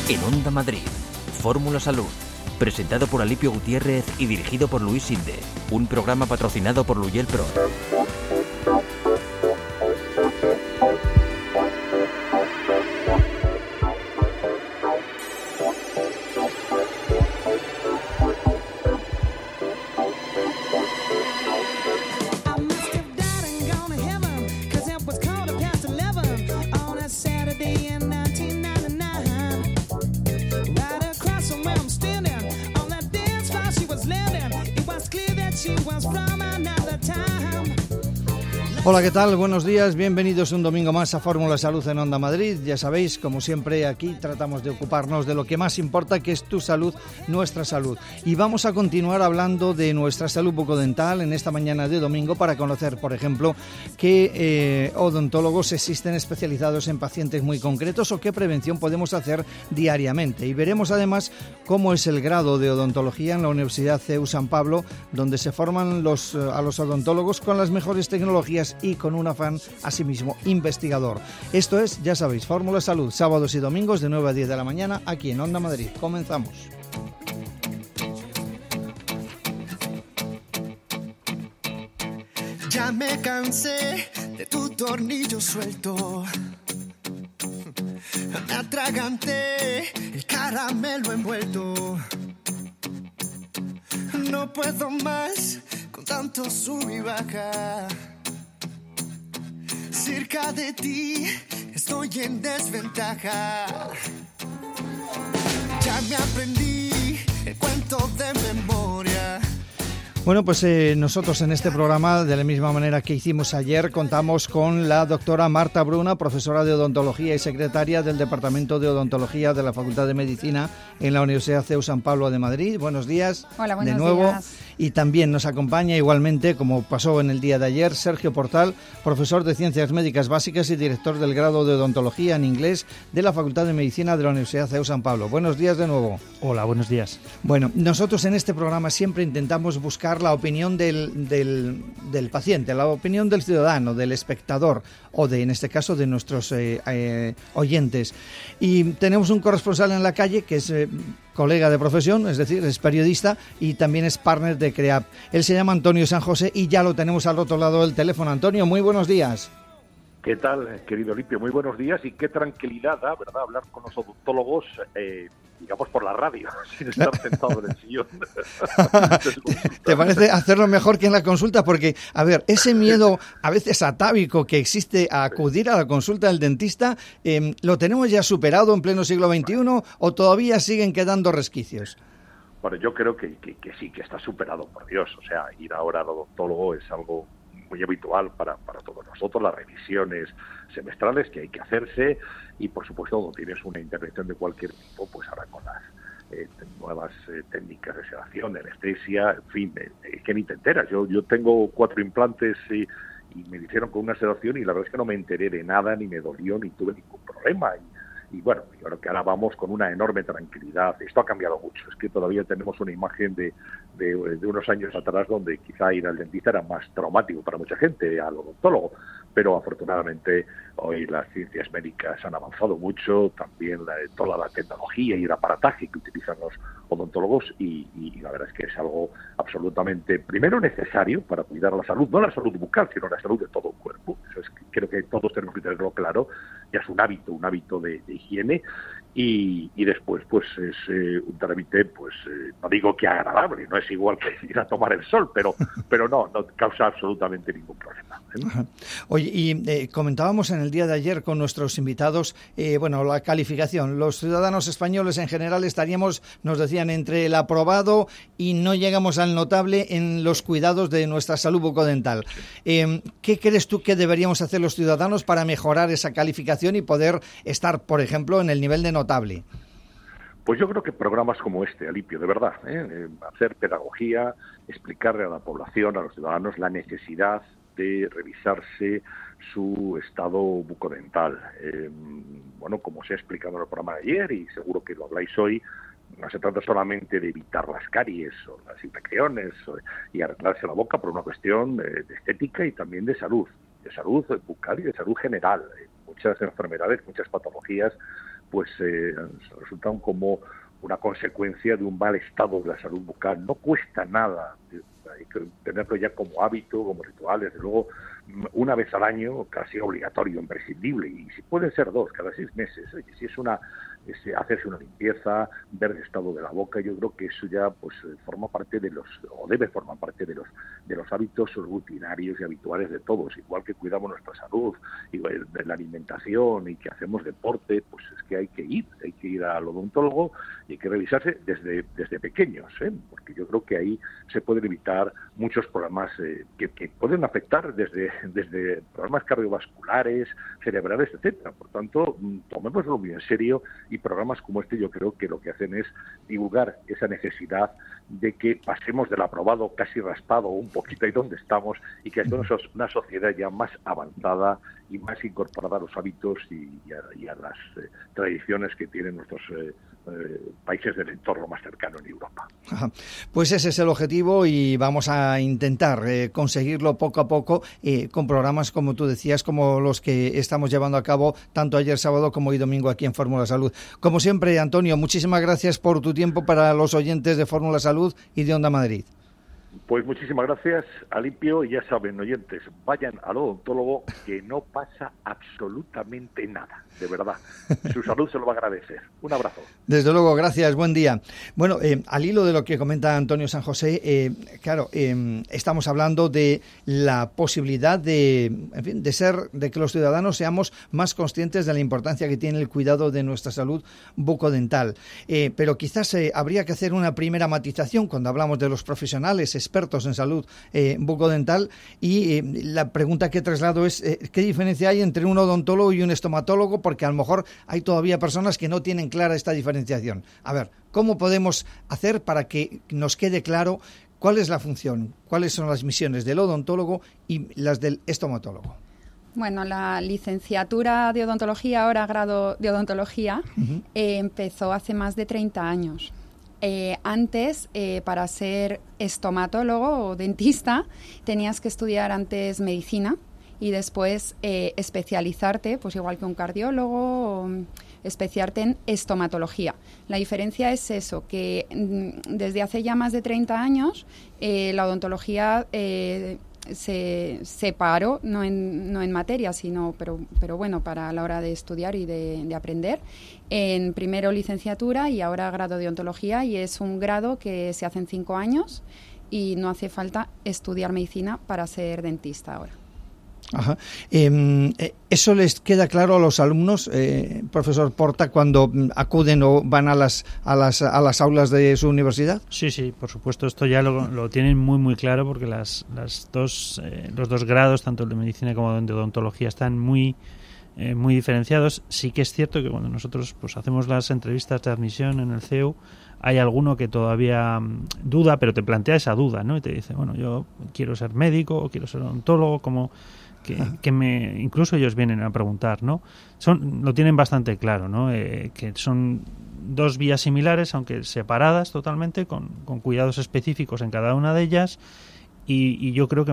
En Onda Madrid, Fórmula Salud, presentado por Alipio Gutiérrez y dirigido por Luis Sinde, un programa patrocinado por Luyel Pro. Hola, ¿qué tal? Buenos días, bienvenidos un domingo más a Fórmula Salud en Onda Madrid. Ya sabéis, como siempre, aquí tratamos de ocuparnos de lo que más importa, que es tu salud, nuestra salud. Y vamos a continuar hablando de nuestra salud bucodental en esta mañana de domingo para conocer, por ejemplo, qué odontólogos existen especializados en pacientes muy concretos o qué prevención podemos hacer diariamente. Y veremos además cómo es el grado de odontología en la Universidad CEU San Pablo, donde se forman a los odontólogos con las mejores tecnologías y con un afán, asimismo, investigador. Esto es, ya sabéis, Fórmula Salud, sábados y domingos de 9 a 10 de la mañana, aquí en Onda Madrid. Comenzamos. Ya me cansé de tu tornillo suelto. Me atraganté el caramelo envuelto. No puedo más con tanto sub y baja. Cerca de ti estoy en desventaja. Ya me aprendí el cuento de memoria. Bueno, pues nosotros en este programa, de la misma manera que hicimos ayer, contamos con la doctora Marta Bruna, profesora de odontología y secretaria del Departamento de Odontología de la Facultad de Medicina en la Universidad CEU San Pablo de Madrid. Buenos días. Hola, buenos de nuevo. días. Y también nos acompaña igualmente, como pasó en el día de ayer, Sergio Portal, profesor de Ciencias Médicas Básicas y director del grado de Odontología en Inglés de la Facultad de Medicina de la Universidad CEU San Pablo. Buenos días de nuevo. Hola, buenos días. Bueno, nosotros en este programa siempre intentamos buscar la opinión del paciente, la opinión del ciudadano, del espectador o en este caso de nuestros oyentes. Y tenemos un corresponsal en la calle que es colega de profesión, es decir, es periodista y también es partner de CREAP. Él se llama Antonio San José y ya lo tenemos al otro lado del teléfono. Antonio, muy buenos días. ¿Qué tal, querido Limpio? Muy buenos días y qué tranquilidad da, ¿verdad?, hablar con los odontólogos, digamos, por la radio, sin estar sentado en el sillón. ¿Te parece hacerlo mejor que en la consulta? Porque, a ver, ese miedo a veces atávico que existe a acudir a la consulta del dentista, ¿lo tenemos ya superado en pleno siglo XXI o todavía siguen quedando resquicios? Bueno, yo creo que sí, que está superado, por Dios. O sea, ir ahora al odontólogo es algo muy habitual para todos nosotros, las revisiones semestrales que hay que hacerse y, por supuesto, cuando tienes una intervención de cualquier tipo, pues ahora con las nuevas técnicas de sedación, de anestesia, en fin, que ni te enteras. Yo tengo 4 implantes y me hicieron con una sedación y la verdad es que no me enteré de nada, ni me dolió, ni tuve ningún problema. Y bueno, yo creo que ahora vamos con una enorme tranquilidad. Esto ha cambiado mucho. Es que todavía tenemos una imagen de unos años atrás donde quizá ir al dentista era más traumático para mucha gente, al odontólogo. Pero afortunadamente hoy las ciencias médicas han avanzado mucho, también toda la tecnología y el aparataje que utilizan los odontólogos y la verdad es que es algo absolutamente, primero, necesario para cuidar la salud, no la salud bucal, sino la salud de todo el cuerpo. Eso es, creo que todos tenemos que tenerlo claro. Ya es un hábito de higiene y después pues es un trámite, pues no digo que agradable, no es igual que ir a tomar el sol, pero no causa absolutamente ningún problema. Oye, y comentábamos en el día de ayer con nuestros invitados, la calificación. Los ciudadanos españoles en general estaríamos, nos decían, entre el aprobado y no llegamos al notable en los cuidados de nuestra salud bucodental. ¿Qué crees tú que deberíamos hacer los ciudadanos para mejorar esa calificación y poder estar, por ejemplo, en el nivel de notable? Pues yo creo que programas como este, Alipio, de verdad, hacer pedagogía, explicarle a la población, a los ciudadanos, la necesidad de revisarse su estado bucodental. Como se ha explicado en el programa de ayer y seguro que lo habláis hoy, no se trata solamente de evitar las caries o las infecciones y arreglarse la boca por una cuestión de estética y también de salud bucal y de salud general. Muchas enfermedades, muchas patologías pues resultan como una consecuencia de un mal estado de la salud bucal. No cuesta nada, hay que tenerlo ya como hábito, como ritual, desde luego, una vez al año, casi obligatorio, imprescindible, y si pueden ser 2, cada 6 meses, si es hacerse una limpieza, ver el estado de la boca, yo creo que eso ya pues forma parte o debe formar parte de los hábitos rutinarios y habituales de todos, igual que cuidamos nuestra salud, igual de la alimentación y que hacemos deporte, pues es que hay que ir al odontólogo y hay que revisarse desde pequeños, porque yo creo que ahí se pueden evitar muchos problemas que pueden afectar desde problemas cardiovasculares, cerebrales, etcétera. Por tanto, tomémoslo muy en serio, y programas como este yo creo que lo que hacen es divulgar esa necesidad de que pasemos del aprobado casi raspado un poquito ahí donde estamos, y que hagamos una sociedad ya más avanzada y más incorporada a los hábitos y a las tradiciones que tienen nuestros países del entorno más cercano en Europa. Pues ese es el objetivo, y vamos a intentar conseguirlo poco a poco con programas, como tú decías, como los que estamos llevando a cabo tanto ayer sábado como hoy domingo aquí en Fórmula Salud. Como siempre, Antonio, muchísimas gracias por tu tiempo para los oyentes de Fórmula Salud y de Onda Madrid. Pues muchísimas gracias, Alipio, y ya saben, oyentes, vayan al odontólogo, que no pasa absolutamente nada, de verdad. Su salud se lo va a agradecer. Un abrazo. Desde luego, gracias, buen día. Bueno, al hilo de lo que comenta Antonio San José, estamos hablando de la posibilidad de que los ciudadanos seamos más conscientes de la importancia que tiene el cuidado de nuestra salud bucodental. Pero quizás habría que hacer una primera matización cuando hablamos de los profesionales expertos en salud bucodental, y la pregunta que traslado es ¿qué diferencia hay entre un odontólogo y un estomatólogo? Porque a lo mejor hay todavía personas que no tienen clara esta diferenciación. A ver, ¿cómo podemos hacer para que nos quede claro cuál es la función, cuáles son las misiones del odontólogo y las del estomatólogo? Bueno, la licenciatura de odontología, ahora grado de odontología, empezó hace más de 30 años. Antes, para ser estomatólogo o dentista, tenías que estudiar antes medicina y después especializarte, pues igual que un cardiólogo, o especiarte en estomatología. La diferencia es eso, que desde hace ya más de 30 años la odontología se separó, no en materia, sino, pero bueno, para la hora de estudiar y de aprender, en primero licenciatura y ahora grado de odontología, y es un grado que se hace en 5 años y no hace falta estudiar medicina para ser dentista ahora. Ajá. ¿Eso les queda claro a los alumnos, profesor Porta, cuando acuden o van a las aulas de su universidad? Sí, por supuesto, esto ya lo tienen muy claro, porque los dos grados, tanto el de medicina como el de odontología, están muy diferenciados. Sí que es cierto que cuando nosotros pues hacemos las entrevistas de admisión en el CEU, hay alguno que todavía duda, pero te plantea esa duda, ¿no? Y te dice, bueno, yo quiero ser médico o quiero ser odontólogo, como incluso ellos vienen a preguntar, ¿no? Lo tienen bastante claro, ¿no? Que son dos vías similares, aunque separadas totalmente, con cuidados específicos en cada una de ellas, y yo creo que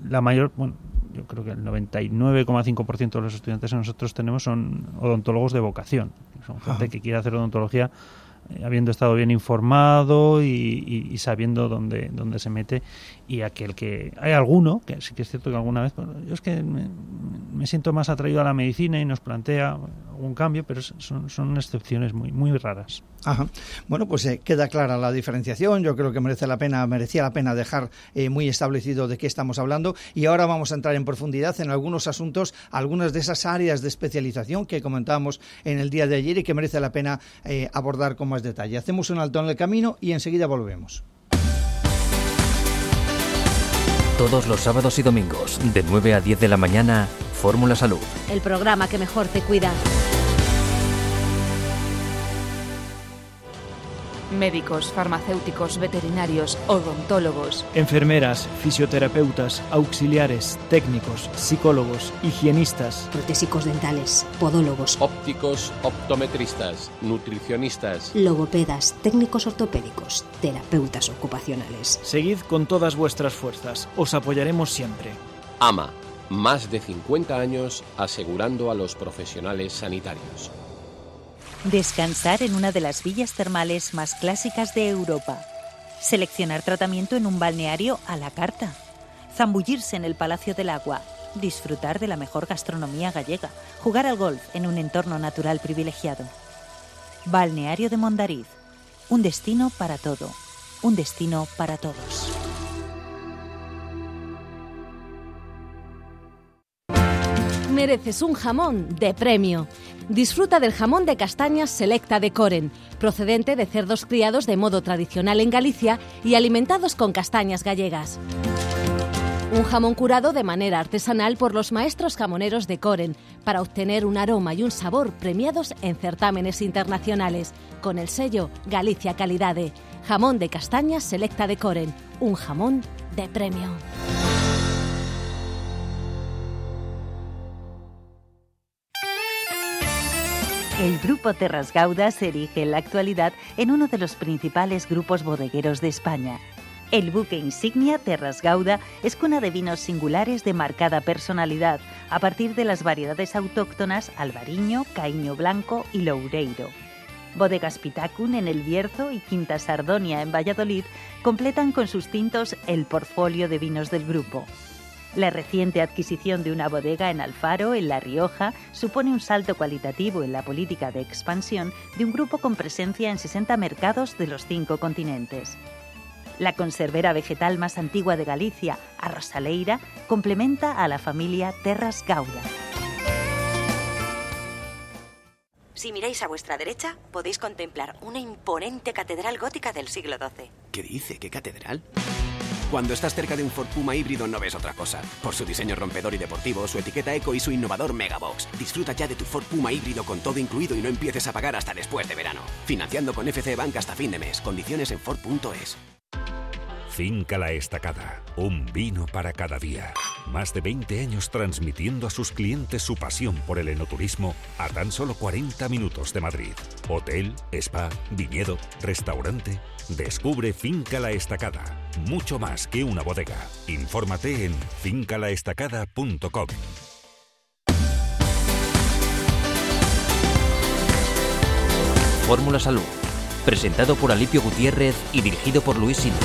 yo creo que el 99,5% de los estudiantes que nosotros tenemos son odontólogos de vocación. Son gente que quiere hacer odontología habiendo estado bien informado y sabiendo dónde se mete, y aquel que hay alguno que sí que es cierto que alguna vez yo es que me siento más atraído a la medicina y nos plantea algún cambio, pero son excepciones muy raras. Ajá. Bueno, pues queda clara la diferenciación. Yo creo que merecía la pena dejar muy establecido de qué estamos hablando, y ahora vamos a entrar en profundidad en algunos asuntos, algunas de esas áreas de especialización que comentábamos en el día de ayer y que merece la pena abordar con más detalle. Hacemos un alto en el camino y enseguida volvemos. Todos los sábados y domingos, de 9 a 10 de la mañana, Fórmula Salud. El programa que mejor te cuida. Médicos, farmacéuticos, veterinarios, odontólogos, enfermeras, fisioterapeutas, auxiliares, técnicos, psicólogos, higienistas, protésicos dentales, podólogos, ópticos, optometristas, nutricionistas, logopedas, técnicos ortopédicos, terapeutas ocupacionales. Seguid con todas vuestras fuerzas, os apoyaremos siempre. AMA, más de 50 años asegurando a los profesionales sanitarios. Descansar en una de las villas termales más clásicas de Europa. Seleccionar tratamiento en un balneario a la carta. Zambullirse en el Palacio del Agua. Disfrutar de la mejor gastronomía gallega. Jugar al golf en un entorno natural privilegiado. Balneario de Mondariz. Un destino para todo. Un destino para todos. Mereces un jamón de premio. Disfruta del jamón de castañas Selecta de Coren, procedente de cerdos criados de modo tradicional en Galicia y alimentados con castañas gallegas. Un jamón curado de manera artesanal por los maestros jamoneros de Coren para obtener un aroma y un sabor premiados en certámenes internacionales, con el sello Galicia Calidade. Jamón de castañas Selecta de Coren, un jamón de premio. El Grupo Terras Gauda se erige en la actualidad en uno de los principales grupos bodegueros de España. El buque insignia Terras Gauda es cuna de vinos singulares de marcada personalidad, a partir de las variedades autóctonas Albariño, Caíño Blanco y Loureiro. Bodegas Pitacun en El Bierzo y Quinta Sardonia en Valladolid completan con sus tintos el portfolio de vinos del grupo. La reciente adquisición de una bodega en Alfaro, en La Rioja, supone un salto cualitativo en la política de expansión de un grupo con presencia en 60 mercados de los 5 continentes. La conservera vegetal más antigua de Galicia, Arrosaleira, complementa a la familia Terras Gauda. Si miráis a vuestra derecha, podéis contemplar una imponente catedral gótica del siglo XII. ¿Qué dice? ¿Qué catedral? Cuando estás cerca de un Ford Puma híbrido no ves otra cosa. Por su diseño rompedor y deportivo, su etiqueta eco y su innovador Megabox. Disfruta ya de tu Ford Puma híbrido con todo incluido y no empieces a pagar hasta después de verano. Financiando con FC Bank hasta fin de mes. Condiciones en Ford.es. Finca La Estacada, un vino para cada día. Más de 20 años transmitiendo a sus clientes su pasión por el enoturismo a tan solo 40 minutos de Madrid. Hotel, spa, viñedo, restaurante. Descubre Finca La Estacada, mucho más que una bodega. Infórmate en fincalaestacada.com. Fórmula Salud, presentado por Alipio Gutiérrez y dirigido por Luis Sinde.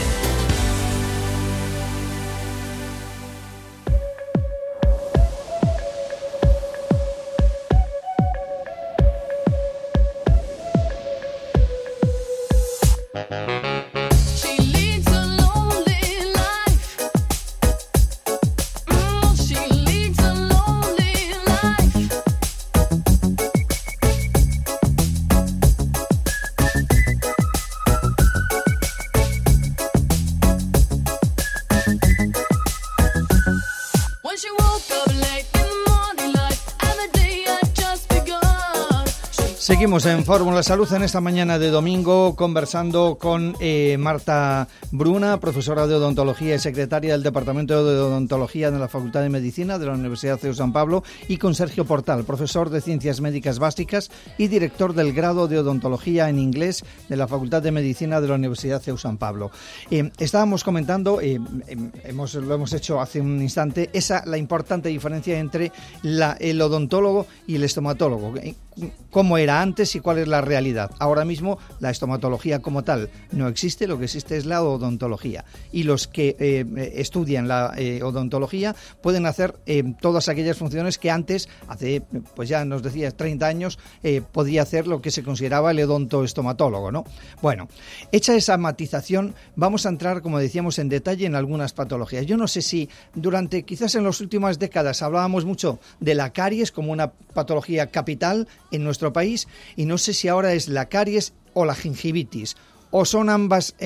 Seguimos en Fórmula Salud en esta mañana de domingo conversando con Marta Bruna, profesora de odontología y secretaria del Departamento de Odontología de la Facultad de Medicina de la Universidad CEU San Pablo, y con Sergio Portal, profesor de Ciencias Médicas Básicas y director del grado de Odontología en Inglés de la Facultad de Medicina de la Universidad CEU San Pablo. Estábamos comentando, lo hemos hecho hace un instante, la importante diferencia entre el odontólogo y el estomatólogo. ¿Cómo era antes y cuál es la realidad? Ahora mismo la estomatología como tal no existe, lo que existe es la odontología. Y los que estudian la odontología pueden hacer todas aquellas funciones que antes, hace, pues ya nos decías, 30 años, podía hacer lo que se consideraba el odontoestomatólogo, ¿no? Bueno, hecha esa matización, vamos a entrar, como decíamos, en detalle en algunas patologías. Yo no sé si quizás en las últimas décadas hablábamos mucho de la caries como una patología capital en nuestro país, y no sé si ahora es la caries o la gingivitis, o son ambas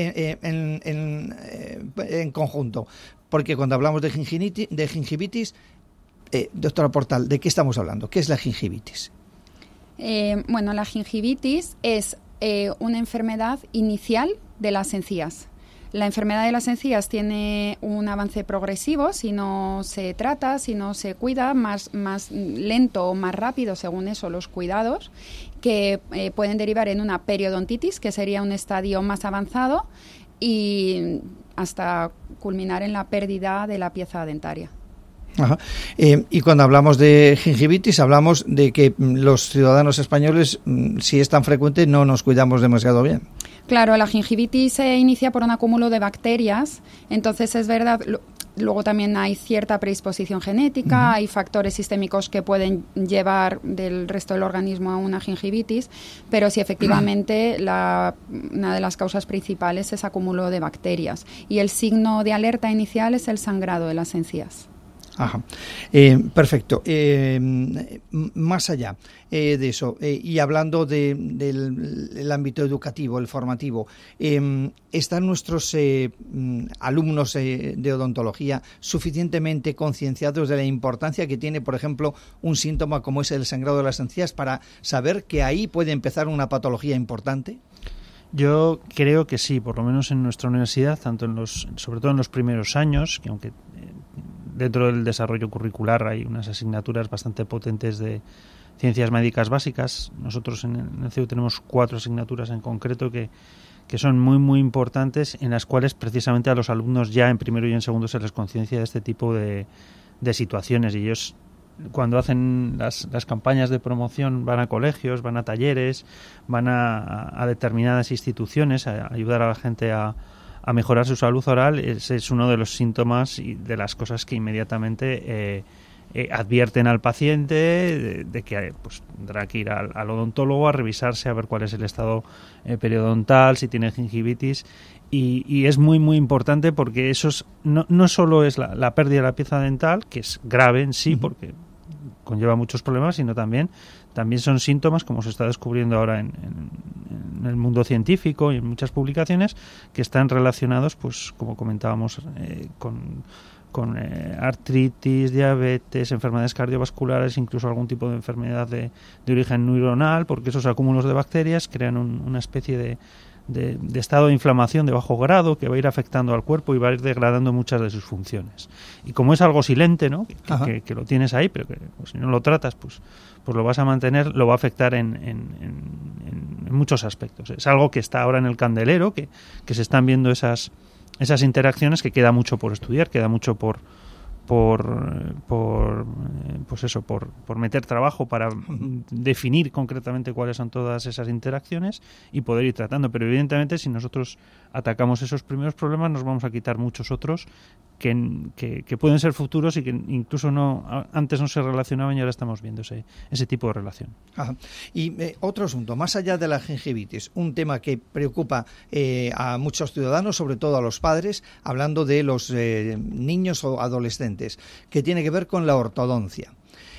en conjunto, porque cuando hablamos de gingivitis, doctora Portal, ¿de qué estamos hablando? ¿Qué es la gingivitis? Bueno, la gingivitis es una enfermedad inicial de las encías. La enfermedad de las encías tiene un avance progresivo si no se trata, si no se cuida, más lento o más rápido, según eso, los cuidados, que pueden derivar en una periodontitis, que sería un estadio más avanzado, y hasta culminar en la pérdida de la pieza dentaria. Ajá. Y cuando hablamos de gingivitis, hablamos de que los ciudadanos españoles, si es tan frecuente, no nos cuidamos demasiado bien. Claro, la gingivitis se inicia por un acúmulo de bacterias, entonces es verdad. Luego también hay cierta predisposición genética, hay factores sistémicos que pueden llevar del resto del organismo a una gingivitis, pero sí, efectivamente, una de las causas principales es acúmulo de bacterias. Y el signo de alerta inicial es el sangrado de las encías. Ajá. Perfecto. Más allá de eso, y hablando del ámbito educativo, el formativo, ¿están nuestros alumnos de odontología suficientemente concienciados de la importancia que tiene, por ejemplo, un síntoma como es el sangrado de las encías para saber que ahí puede empezar una patología importante? Yo creo que sí, por lo menos en nuestra universidad, sobre todo en los primeros años, que aunque dentro del desarrollo curricular hay unas asignaturas bastante potentes de ciencias médicas básicas. Nosotros en el CEU tenemos 4 asignaturas en concreto que son muy, muy importantes, en las cuales precisamente a los alumnos ya en primero y en segundo se les conciencia de este tipo de situaciones. Y ellos, cuando hacen las campañas de promoción, van a colegios, van a talleres, van a determinadas instituciones a ayudar a la gente a mejorar su salud oral. Ese es uno de los síntomas y de las cosas que inmediatamente advierten al paciente de que pues, tendrá que ir al odontólogo a revisarse, a ver cuál es el estado periodontal, si tiene gingivitis. Y es muy, muy importante porque eso no solo es la pérdida de la pieza dental, que es grave en sí, porque conlleva muchos problemas, sino también son síntomas, como se está descubriendo ahora en el mundo científico y en muchas publicaciones, que están relacionados, pues como comentábamos, con artritis, diabetes, enfermedades cardiovasculares, incluso algún tipo de enfermedad de origen neuronal, porque esos acúmulos de bacterias crean una especie de estado de inflamación de bajo grado que va a ir afectando al cuerpo y va a ir degradando muchas de sus funciones. Y como es algo silente, ¿no? Que lo tienes ahí, pero que pues, si no lo tratas, pues lo vas a mantener, lo va a afectar en muchos aspectos. Es algo que está ahora en el candelero, que se están viendo esas interacciones, que queda mucho por estudiar, queda mucho por meter trabajo para definir concretamente cuáles son todas esas interacciones y poder ir tratando. Pero evidentemente, si nosotros atacamos esos primeros problemas, nos vamos a quitar muchos otros que pueden ser futuros y que incluso antes no se relacionaban y ahora estamos viendo ese tipo de relación. Ajá. Y otro asunto, más allá de la gingivitis, un tema que preocupa a muchos ciudadanos, sobre todo a los padres, hablando de los niños o adolescentes, que tiene que ver con la ortodoncia.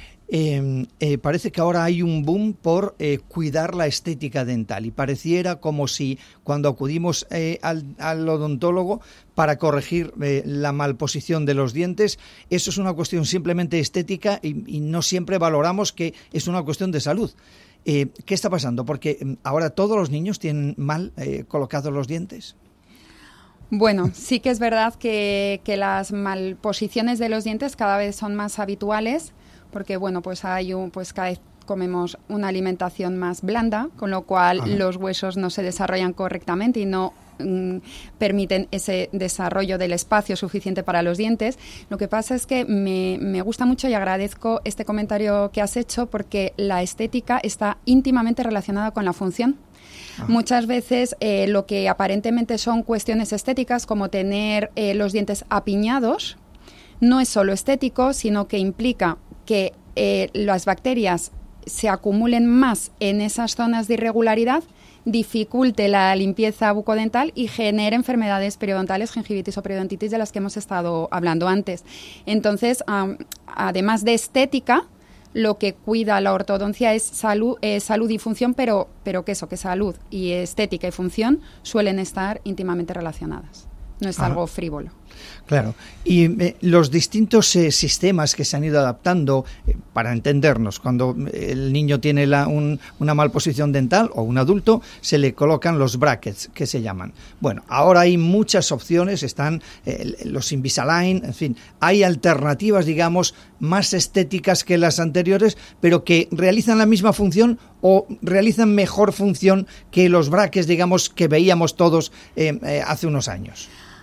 Parece que ahora hay un boom por cuidar la estética dental y pareciera como si cuando acudimos al odontólogo para corregir la malposición de los dientes, eso es una cuestión simplemente estética y no siempre valoramos que es una cuestión de salud. ¿Qué está pasando? Porque ahora todos los niños tienen mal colocados los dientes. Bueno, sí que es verdad que las malposiciones de los dientes cada vez son más habituales, porque bueno, pues cada vez comemos una alimentación más blanda, con lo cual los huesos no se desarrollan correctamente y no permiten ese desarrollo del espacio suficiente para los dientes. Lo que pasa es que me gusta mucho y agradezco este comentario que has hecho, porque la estética está íntimamente relacionada con la función. Muchas veces lo que aparentemente son cuestiones estéticas, como tener los dientes apiñados, no es solo estético, sino que implica que las bacterias se acumulen más en esas zonas de irregularidad, dificulte la limpieza bucodental y genere enfermedades periodontales, gingivitis o periodontitis, de las que hemos estado hablando antes. Entonces, además de estética, lo que cuida la ortodoncia es salud y función, pero que salud y estética y función suelen estar íntimamente relacionadas. No es algo frívolo. Claro. Y los distintos sistemas que se han ido adaptando, para entendernos, cuando el niño tiene una malposición dental o un adulto, se le colocan los brackets, que se llaman. Bueno, ahora hay muchas opciones, están los Invisalign, en fin, hay alternativas, digamos, más estéticas que las anteriores, pero que realizan la misma función o realizan mejor función que los brackets, digamos, que veíamos todos hace unos años.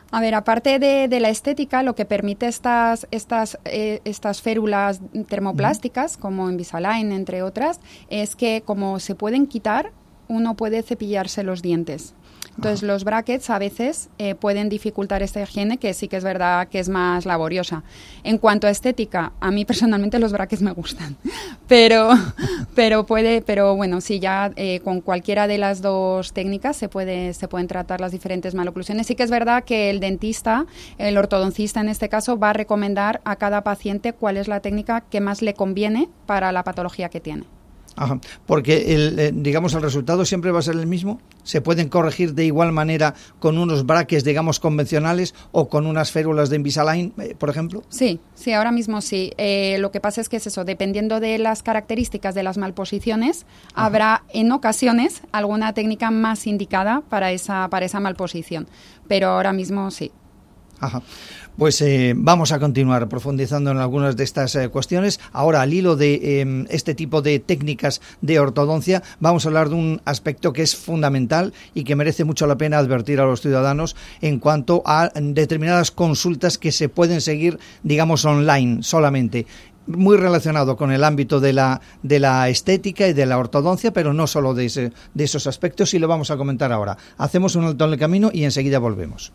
A ver, aparte de la estética, lo que permite estas férulas termoplásticas, como Invisalign, entre otras, es que como se pueden quitar, uno puede cepillarse los dientes. Entonces, los brackets a veces pueden dificultar esta higiene, que sí que es verdad que es más laboriosa. En cuanto a estética, a mí personalmente los brackets me gustan, pero bueno, sí, ya con cualquiera de las dos técnicas se pueden tratar las diferentes maloclusiones. Sí que es verdad que el dentista, el ortodoncista en este caso, va a recomendar a cada paciente cuál es la técnica que más le conviene para la patología que tiene. Ajá, porque el resultado siempre va a ser el mismo. ¿Se pueden corregir de igual manera con unos brackets, digamos, convencionales o con unas férulas de Invisalign, por ejemplo? Sí, ahora mismo sí. Lo que pasa es que es eso, dependiendo de las características de las malposiciones, habrá en ocasiones alguna técnica más indicada para esa malposición, pero ahora mismo sí. Ajá. Pues vamos a continuar profundizando en algunas de estas cuestiones. Ahora, al hilo de este tipo de técnicas de ortodoncia, vamos a hablar de un aspecto que es fundamental y que merece mucho la pena advertir a los ciudadanos en cuanto a determinadas consultas que se pueden seguir, digamos, online solamente. Muy relacionado con el ámbito de la estética y de la ortodoncia, pero no solo de esos aspectos, y lo vamos a comentar ahora. Hacemos un alto en el camino y enseguida volvemos.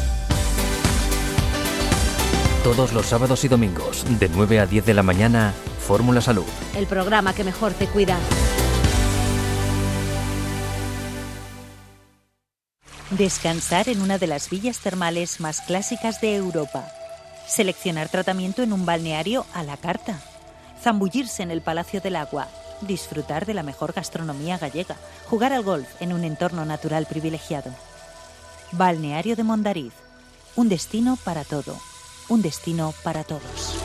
Todos los sábados y domingos, de 9 a 10 de la mañana, Fórmula Salud. El programa que mejor te cuida. Descansar en una de las villas termales más clásicas de Europa. Seleccionar tratamiento en un balneario a la carta. Zambullirse en el Palacio del Agua. Disfrutar de la mejor gastronomía gallega. Jugar al golf en un entorno natural privilegiado. Balneario de Mondariz. Un destino para todo. Un destino para todos.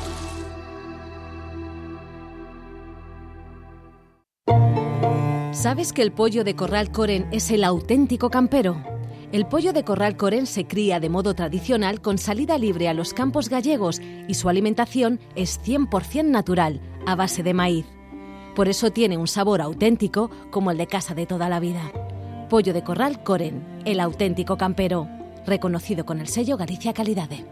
¿Sabes que el pollo de Corral Coren es el auténtico campero? El pollo de Corral Coren se cría de modo tradicional con salida libre a los campos gallegos y su alimentación es 100% natural, a base de maíz. Por eso tiene un sabor auténtico como el de casa de toda la vida. Pollo de Corral Coren, el auténtico campero, reconocido con el sello Galicia Calidade.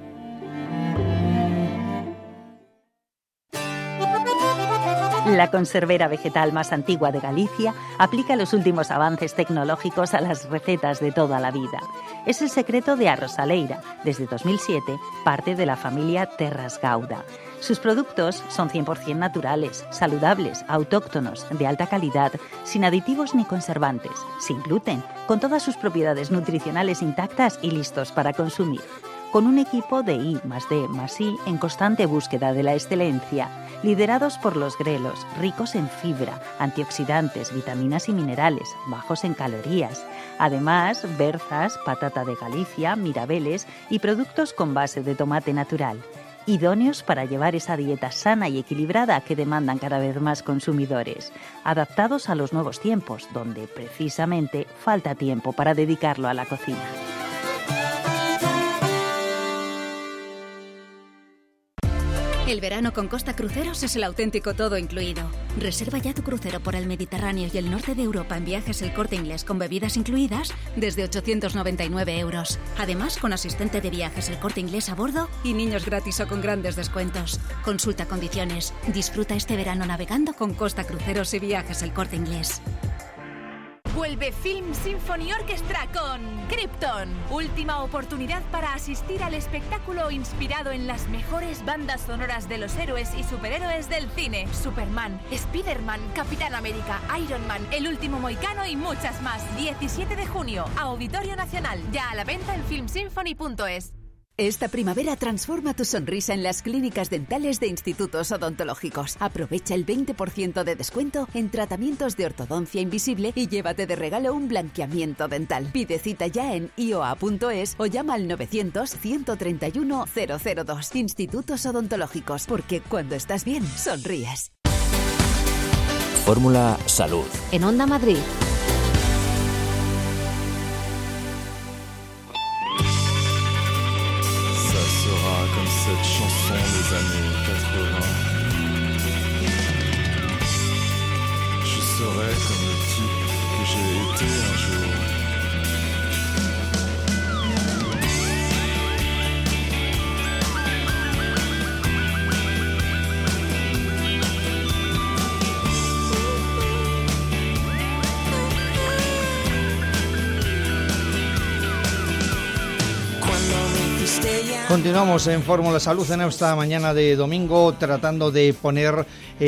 La conservera vegetal más antigua de Galicia aplica los últimos avances tecnológicos a las recetas de toda la vida. Es el secreto de Arrosaleira, desde 2007, parte de la familia Terras Gauda. Sus productos son 100% naturales, saludables, autóctonos, de alta calidad, sin aditivos ni conservantes, sin gluten, con todas sus propiedades nutricionales intactas y listos para consumir. Con un equipo de I+D+I en constante búsqueda de la excelencia, liderados por los grelos, ricos en fibra, antioxidantes, vitaminas y minerales, bajos en calorías. Además, berzas, patata de Galicia, mirabeles y productos con base de tomate natural. Idóneos para llevar esa dieta sana y equilibrada que demandan cada vez más consumidores. Adaptados a los nuevos tiempos, donde precisamente falta tiempo para dedicarlo a la cocina. El verano con Costa Cruceros es el auténtico todo incluido. Reserva ya tu crucero por el Mediterráneo y el norte de Europa en Viajes El Corte Inglés con bebidas incluidas desde 899 €. Además, con asistente de viajes El Corte Inglés a bordo y niños gratis o con grandes descuentos. Consulta condiciones. Disfruta este verano navegando con Costa Cruceros y Viajes El Corte Inglés. Vuelve Film Symphony Orchestra con Krypton. Última oportunidad para asistir al espectáculo inspirado en las mejores bandas sonoras de los héroes y superhéroes del cine. Superman, Spider-Man, Capitán América, Iron Man, El Último Mohicano y muchas más. 17 de junio, Auditorio Nacional. Ya a la venta en filmsymphony.es. Esta primavera transforma tu sonrisa en las clínicas dentales de Institutos Odontológicos. Aprovecha el 20% de descuento en tratamientos de ortodoncia invisible y llévate de regalo un blanqueamiento dental. Pide cita ya en ioa.es o llama al 900-131-002. Institutos Odontológicos, porque cuando estás bien, sonríes. Fórmula Salud. En Onda Madrid. Comme cette chanson des années 80. Je serai comme le type que j'ai été un jour. Continuamos en Fórmula Salud en esta mañana de domingo, tratando de poner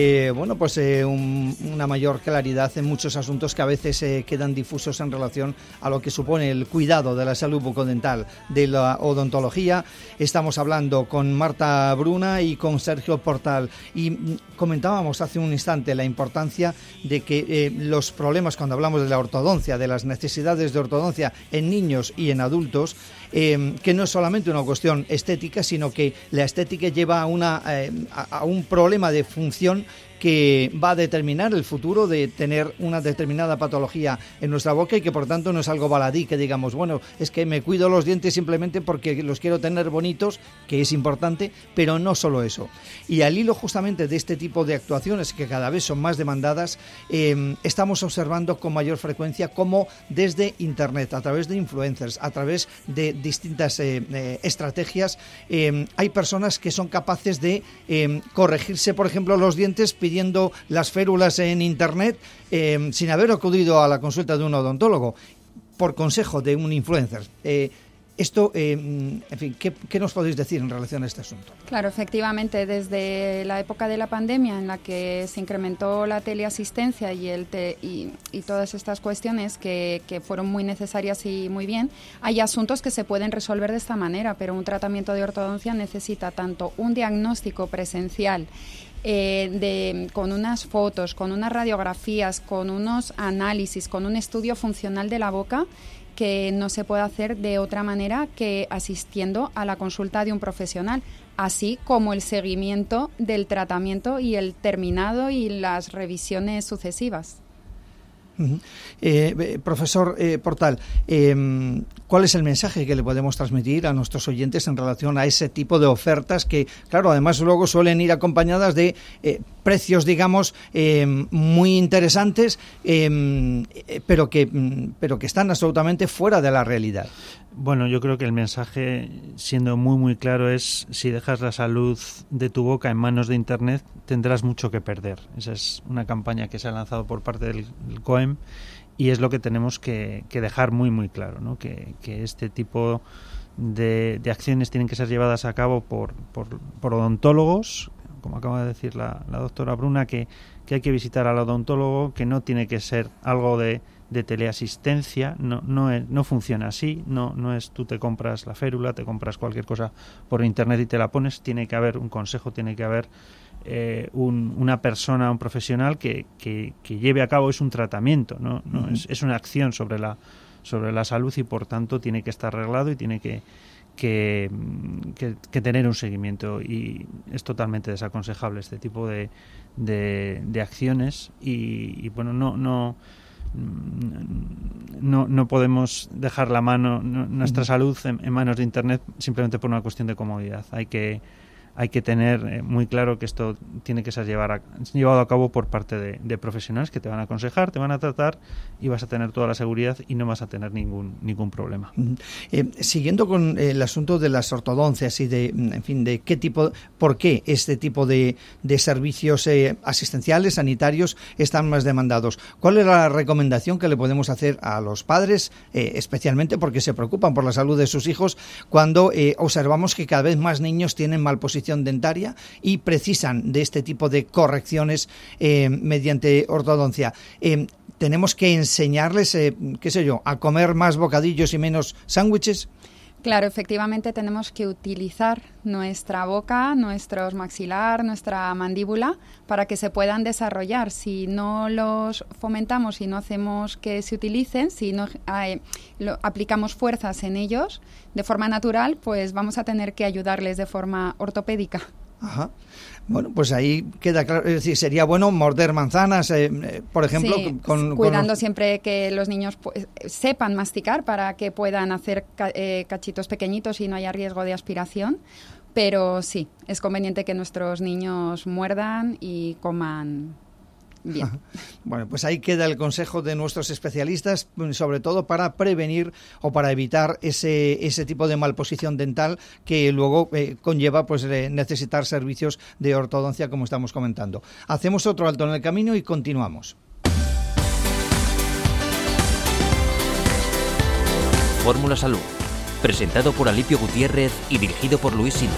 una mayor claridad en muchos asuntos que a veces quedan difusos en relación a lo que supone el cuidado de la salud bucodental, de la odontología. Estamos hablando con Marta Bruna y con Sergio Portal, y comentábamos hace un instante la importancia de que los problemas, cuando hablamos de la ortodoncia, de las necesidades de ortodoncia en niños y en adultos, que no es solamente una cuestión estética, sino que la estética lleva a un problema de función que va a determinar el futuro de tener una determinada patología en nuestra boca, y que por tanto no es algo baladí, que digamos, bueno, es que me cuido los dientes simplemente porque los quiero tener bonitos, que es importante, pero no solo eso. Y al hilo justamente de este tipo de actuaciones, que cada vez son más demandadas, estamos observando con mayor frecuencia cómo desde Internet, a través de influencers, a través de distintas estrategias, hay personas que son capaces de corregirse, por ejemplo, los dientes pidiendo las férulas en Internet, sin haber acudido a la consulta de un odontólogo, por consejo de un influencer. Esto, en fin, ¿qué nos podéis decir en relación a este asunto? Claro, efectivamente, desde la época de la pandemia, en la que se incrementó la teleasistencia y todas estas cuestiones que fueron muy necesarias y muy bien, hay asuntos que se pueden resolver de esta manera, pero un tratamiento de ortodoncia necesita tanto un diagnóstico presencial, con unas fotos, con unas radiografías, con unos análisis, con un estudio funcional de la boca, que no se puede hacer de otra manera que asistiendo a la consulta de un profesional, así como el seguimiento del tratamiento y el terminado y las revisiones sucesivas. Profesor Portal, ¿cuál es el mensaje que le podemos transmitir a nuestros oyentes en relación a ese tipo de ofertas que, claro, además luego suelen ir acompañadas de precios, digamos, muy interesantes, pero que están absolutamente fuera de la realidad? Bueno, yo creo que el mensaje, siendo muy muy claro, es: si dejas la salud de tu boca en manos de Internet, tendrás mucho que perder. Esa es una campaña que se ha lanzado por parte del COEM, y es lo que tenemos que dejar muy muy claro, ¿no? Que este tipo de acciones tienen que ser llevadas a cabo por odontólogos, como acaba de decir la doctora Bruna, que hay que visitar al odontólogo, que no tiene que ser algo de teleasistencia, no funciona así, no es tú te compras la férula, te compras cualquier cosa por Internet y te la pones. Tiene que haber un consejo, tiene que haber una persona, un profesional que lleve a cabo, es un tratamiento, no es una acción sobre la salud, y por tanto tiene que estar arreglado y tiene que tener un seguimiento, y es totalmente desaconsejable este tipo de acciones, y bueno, no podemos dejar nuestra salud en manos de Internet simplemente por una cuestión de comodidad. Hay que tener muy claro que esto tiene que ser llevado a cabo por parte de profesionales que te van a aconsejar, te van a tratar, y vas a tener toda la seguridad y no vas a tener ningún problema. Siguiendo con el asunto de las ortodoncias y de por qué este tipo de servicios asistenciales, sanitarios, están más demandados. ¿Cuál es la recomendación que le podemos hacer a los padres, especialmente porque se preocupan por la salud de sus hijos, cuando observamos que cada vez más niños tienen malposición dentaria y precisan de este tipo de correcciones mediante ortodoncia? ¿Tenemos que enseñarles, a comer más bocadillos y menos sándwiches? Claro, efectivamente tenemos que utilizar nuestra boca, nuestros maxilar, nuestra mandíbula, para que se puedan desarrollar. Si no los fomentamos, si no hacemos que se utilicen, si no aplicamos fuerzas en ellos de forma natural, pues vamos a tener que ayudarles de forma ortopédica. Ajá. Bueno, pues ahí queda claro. Es decir, sería bueno morder manzanas, por ejemplo. Sí, cuidando siempre que los niños sepan masticar, para que puedan hacer cachitos pequeñitos y no haya riesgo de aspiración. Pero sí, es conveniente que nuestros niños muerdan y coman bien. Bueno, pues ahí queda el consejo de nuestros especialistas, sobre todo para prevenir o para evitar ese tipo de malposición dental que luego conlleva necesitar servicios de ortodoncia, como estamos comentando. Hacemos otro alto en el camino y continuamos. Fórmula Salud, presentado por Alipio Gutiérrez y dirigido por Luis Sinde.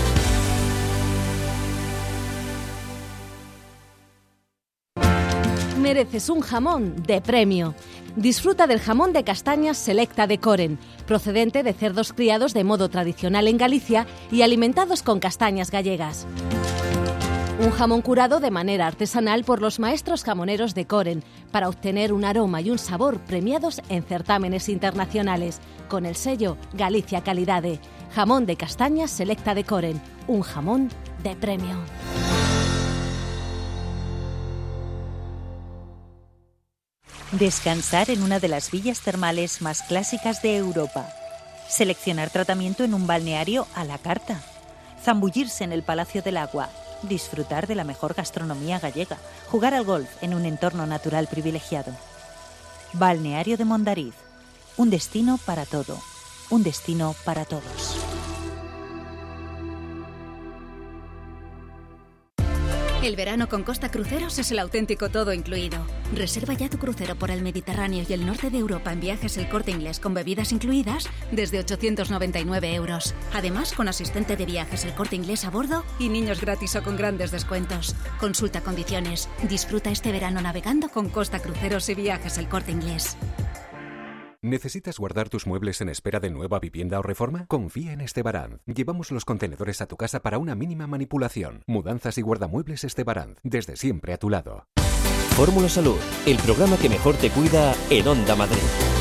Mereces un jamón de premio. Disfruta del jamón de castañas Selecta de Coren, procedente de cerdos criados de modo tradicional en Galicia y alimentados con castañas gallegas. Un jamón curado de manera artesanal por los maestros jamoneros de Coren para obtener un aroma y un sabor premiados en certámenes internacionales, con el sello Galicia Calidade. Jamón de castañas Selecta de Coren, un jamón de premio. Descansar en una de las villas termales más clásicas de Europa. Seleccionar tratamiento en un balneario a la carta. Zambullirse en el Palacio del Agua. Disfrutar de la mejor gastronomía gallega. Jugar al golf en un entorno natural privilegiado. Balneario de Mondariz. Un destino para todo. Un destino para todos. El verano con Costa Cruceros es el auténtico todo incluido. Reserva ya tu crucero por el Mediterráneo y el norte de Europa en Viajes El Corte Inglés con bebidas incluidas desde 899 €. Además, con asistente de viajes El Corte Inglés a bordo y niños gratis o con grandes descuentos. Consulta condiciones. Disfruta este verano navegando con Costa Cruceros y Viajes El Corte Inglés. ¿Necesitas guardar tus muebles en espera de nueva vivienda o reforma? Confía en Estebaranz. Llevamos los contenedores a tu casa para una mínima manipulación. Mudanzas y guardamuebles Estebaranz. Desde siempre a tu lado. Fórmula Salud, el programa que mejor te cuida en Onda Madrid.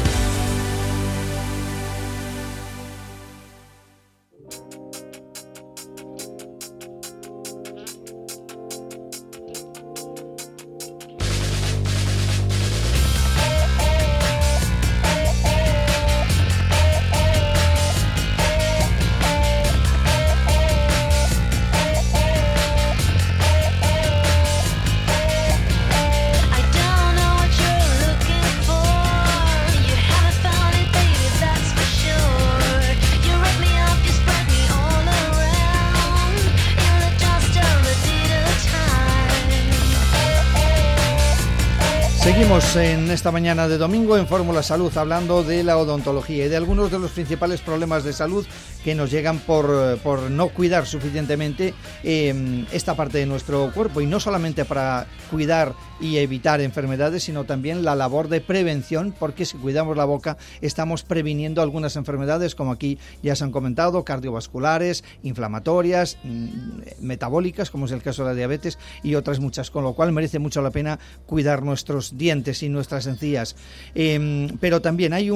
Seguimos en esta mañana de domingo en Fórmula Salud hablando de la odontología y de algunos de los principales problemas de salud que nos llegan por no cuidar suficientemente esta parte de nuestro cuerpo, y no solamente para cuidar y evitar enfermedades, sino también la labor de prevención, porque si cuidamos la boca estamos previniendo algunas enfermedades, como aquí ya se han comentado, cardiovasculares, inflamatorias, metabólicas, como es el caso de la diabetes, y otras muchas, con lo cual merece mucho la pena cuidar nuestros dientes y nuestras encías. Pero también hay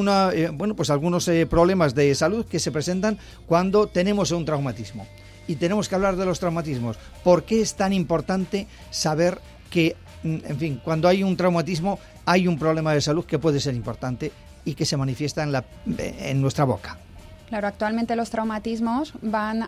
algunos problemas de salud que se presentan cuando tenemos un traumatismo. Y tenemos que hablar de los traumatismos. ¿Por qué es tan importante saber que, en fin, cuando hay un traumatismo hay un problema de salud que puede ser importante y que se manifiesta en nuestra boca? Claro, actualmente los traumatismos van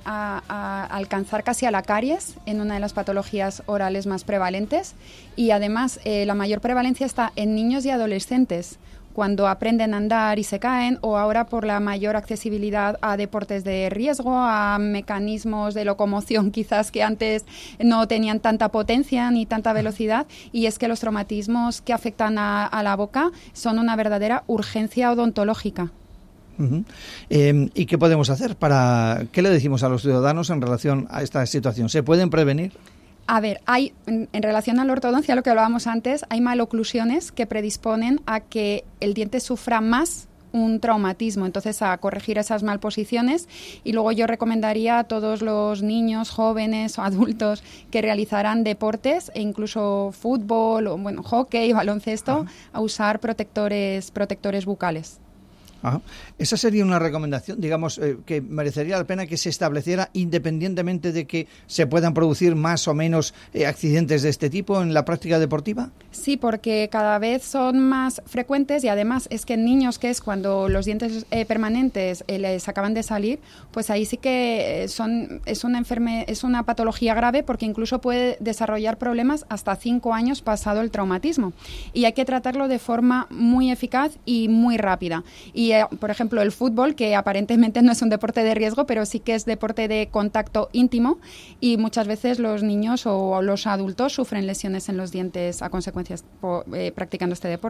a alcanzar casi a la caries, en una de las patologías orales más prevalentes, y además la mayor prevalencia está en niños y adolescentes, cuando aprenden a andar y se caen, o ahora por la mayor accesibilidad a deportes de riesgo, a mecanismos de locomoción quizás que antes no tenían tanta potencia ni tanta velocidad, y es que los traumatismos que afectan a la boca son una verdadera urgencia odontológica. Uh-huh. ¿Y qué podemos hacer? ¿Qué le decimos a los ciudadanos en relación a esta situación? ¿Se pueden prevenir? A ver, en relación a la ortodoncia, lo que hablábamos antes, hay maloclusiones que predisponen a que el diente sufra más un traumatismo, entonces a corregir esas malposiciones. Y luego yo recomendaría a todos los niños, jóvenes o adultos que realizarán deportes, e incluso fútbol, o hockey, baloncesto, a usar protectores bucales. Ajá. Esa sería una recomendación, digamos, que merecería la pena que se estableciera independientemente de que se puedan producir más o menos accidentes de este tipo en la práctica deportiva. Sí, porque cada vez son más frecuentes, y además es que en niños, que es cuando los dientes permanentes les acaban de salir, pues ahí sí que es una patología grave, porque incluso puede desarrollar problemas hasta 5 años pasado el traumatismo, y hay que tratarlo de forma muy eficaz y muy rápida. Y por ejemplo, el fútbol, que aparentemente no es un deporte de riesgo, pero sí que es deporte de contacto íntimo, y muchas veces los niños o los adultos sufren lesiones en los dientes a consecuencias practicando este deporte.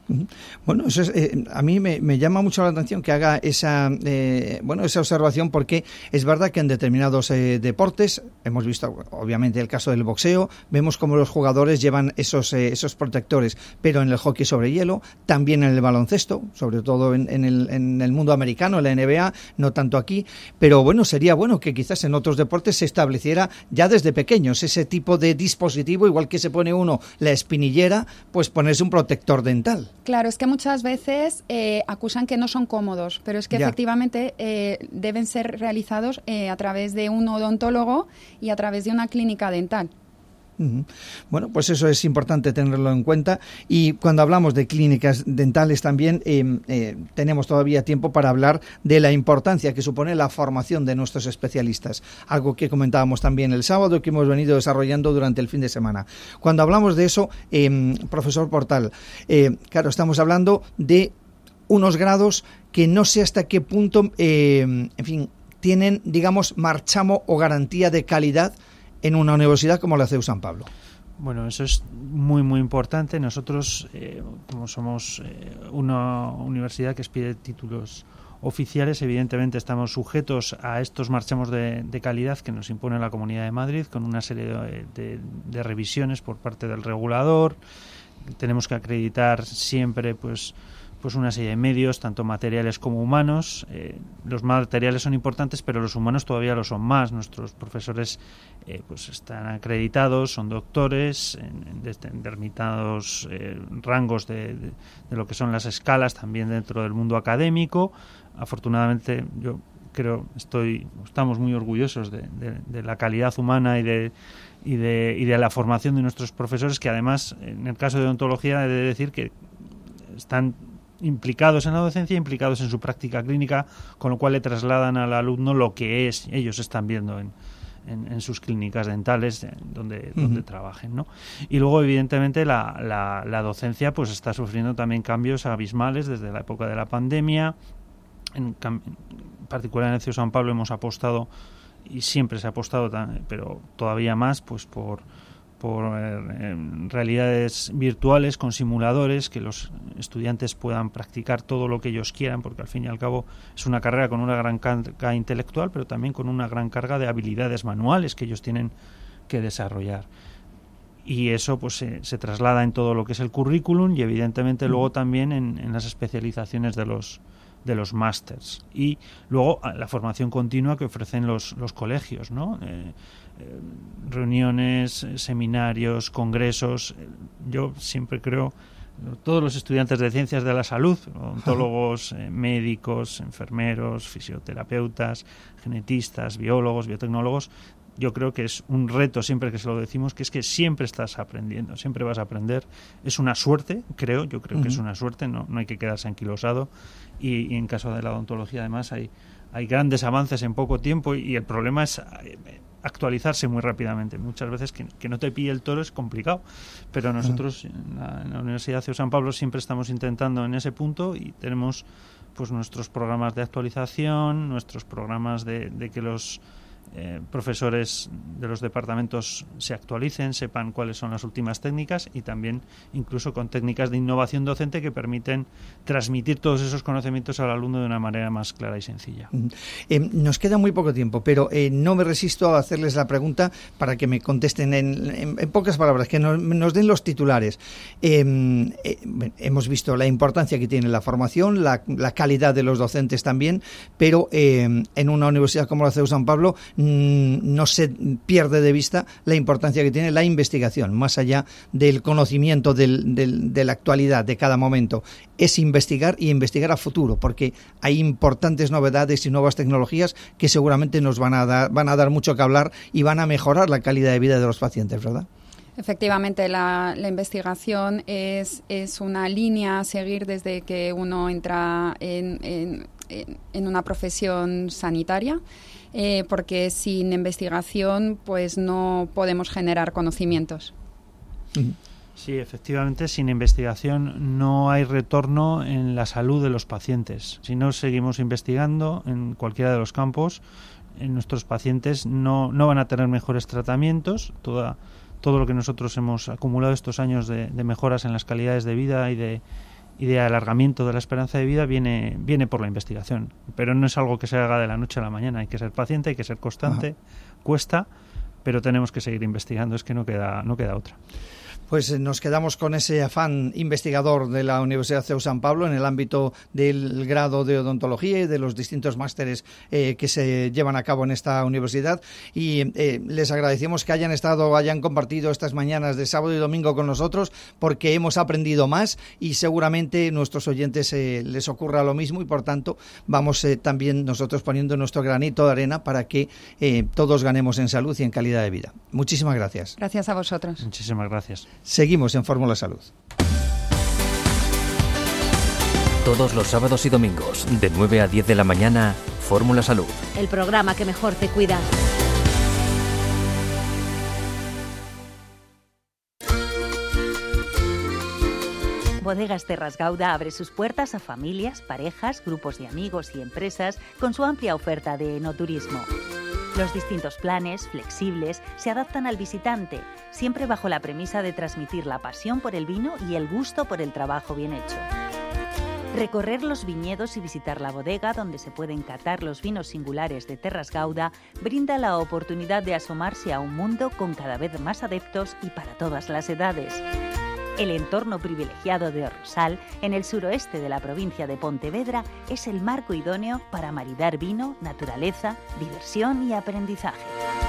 Bueno, eso es, a mí me llama mucho la atención que haga esa observación, porque es verdad que en determinados deportes, hemos visto obviamente el caso del boxeo, vemos cómo los jugadores llevan esos protectores, pero en el hockey sobre hielo, también en el baloncesto, sobre todo en el mundo americano, en la NBA, no tanto aquí, pero bueno, sería bueno que quizás en otros deportes se estableciera ya desde pequeños ese tipo de dispositivo, igual que se pone uno la espinillera, pues ponerse un protector dental. Claro, es que muchas veces acusan que no son cómodos, pero es que efectivamente deben ser realizados a través de un odontólogo y a través de una clínica dental. Bueno, pues eso es importante tenerlo en cuenta, y cuando hablamos de clínicas dentales también tenemos todavía tiempo para hablar de la importancia que supone la formación de nuestros especialistas, algo que comentábamos también el sábado y que hemos venido desarrollando durante el fin de semana. Cuando hablamos de eso, profesor Portal, claro, estamos hablando de unos grados que no sé hasta qué punto, en fin, tienen, digamos, marchamo o garantía de calidad en una universidad como la CEU San Pablo. Bueno, eso es muy, muy importante. Nosotros, como somos una universidad que expide títulos oficiales, evidentemente estamos sujetos a estos marchamos de calidad que nos impone la Comunidad de Madrid, con una serie de revisiones por parte del regulador. Tenemos que acreditar siempre pues una serie de medios, tanto materiales como humanos. Los materiales son importantes, pero los humanos todavía lo son más. Nuestros profesores pues están acreditados, son doctores en determinados rangos de lo que son las escalas, también dentro del mundo académico. Afortunadamente, yo creo, estamos muy orgullosos de la calidad humana y de la formación de nuestros profesores, que además, en el caso de odontología, he de decir que están implicados en la docencia, implicados en su práctica clínica, con lo cual le trasladan al alumno lo que ellos están viendo en sus clínicas dentales donde trabajen, ¿no? Y luego, evidentemente, la docencia pues está sufriendo también cambios abismales desde la época de la pandemia. En particular en el CEU San Pablo hemos apostado, y siempre se ha apostado, pero todavía más, pues por realidades virtuales con simuladores, que los estudiantes puedan practicar todo lo que ellos quieran, porque al fin y al cabo es una carrera con una gran carga intelectual, pero también con una gran carga de habilidades manuales que ellos tienen que desarrollar. Y eso pues se traslada en todo lo que es el currículum, y evidentemente luego también en las especializaciones de los másters, y luego la formación continua que ofrecen los colegios, ¿no? Reuniones, seminarios, congresos. Yo siempre creo, todos los estudiantes de ciencias de la salud, odontólogos, médicos, enfermeros, fisioterapeutas, genetistas, biólogos, biotecnólogos, yo creo que es un reto, siempre que se lo decimos, que es que siempre estás aprendiendo, siempre vas a aprender. Es una suerte, yo creo que es una suerte, no hay que quedarse anquilosado, y en caso de la odontología además hay grandes avances en poco tiempo, y el problema es actualizarse muy rápidamente. Muchas veces que no te pille el toro es complicado, pero nosotros en la Universidad CEU San Pablo siempre estamos intentando en ese punto, y tenemos pues nuestros programas de actualización, nuestros programas de que los profesores de los departamentos se actualicen, sepan cuáles son las últimas técnicas, y también incluso con técnicas de innovación docente que permiten transmitir todos esos conocimientos al alumno de una manera más clara y sencilla. Nos queda muy poco tiempo, pero no me resisto a hacerles la pregunta para que me contesten en pocas palabras, que nos den los titulares. Hemos visto la importancia que tiene la formación, la calidad de los docentes también, pero en una universidad como la CEU San Pablo no se pierde de vista la importancia que tiene la investigación, más allá del conocimiento de la actualidad de cada momento. Es investigar, y investigar a futuro, porque hay importantes novedades y nuevas tecnologías que seguramente nos van a dar mucho que hablar y van a mejorar la calidad de vida de los pacientes, ¿verdad? Efectivamente, la investigación es una línea a seguir desde que uno entra en una profesión sanitaria, porque sin investigación pues no podemos generar conocimientos. Sí, efectivamente, sin investigación no hay retorno en la salud de los pacientes. Si no seguimos investigando en cualquiera de los campos, nuestros pacientes no van a tener mejores tratamientos. Todo lo que nosotros hemos acumulado estos años de mejoras en las calidades de vida y y de alargamiento de la esperanza de vida viene por la investigación. Pero no es algo que se haga de la noche a la mañana. Hay que ser paciente, hay que ser constante, cuesta, pero tenemos que seguir investigando, es que no queda otra. Pues nos quedamos con ese afán investigador de la Universidad CEU San Pablo en el ámbito del grado de odontología y de los distintos másteres que se llevan a cabo en esta universidad, y les agradecemos que hayan compartido estas mañanas de sábado y domingo con nosotros, porque hemos aprendido más y seguramente nuestros oyentes les ocurra lo mismo, y por tanto vamos también nosotros poniendo nuestro granito de arena para que todos ganemos en salud y en calidad de vida. Muchísimas gracias. Gracias a vosotros. Muchísimas gracias. Seguimos en Fórmula Salud. Todos los sábados y domingos, de 9 a 10 de la mañana, Fórmula Salud. El programa que mejor te cuida. Bodegas Terras Gauda abre sus puertas a familias, parejas, grupos de amigos y empresas con su amplia oferta de enoturismo. Los distintos planes, flexibles, se adaptan al visitante, siempre bajo la premisa de transmitir la pasión por el vino y el gusto por el trabajo bien hecho. Recorrer los viñedos y visitar la bodega donde se pueden catar los vinos singulares de Terras Gauda brinda la oportunidad de asomarse a un mundo con cada vez más adeptos y para todas las edades. El entorno privilegiado de Rosal, en el suroeste de la provincia de Pontevedra, es el marco idóneo para maridar vino, naturaleza, diversión y aprendizaje.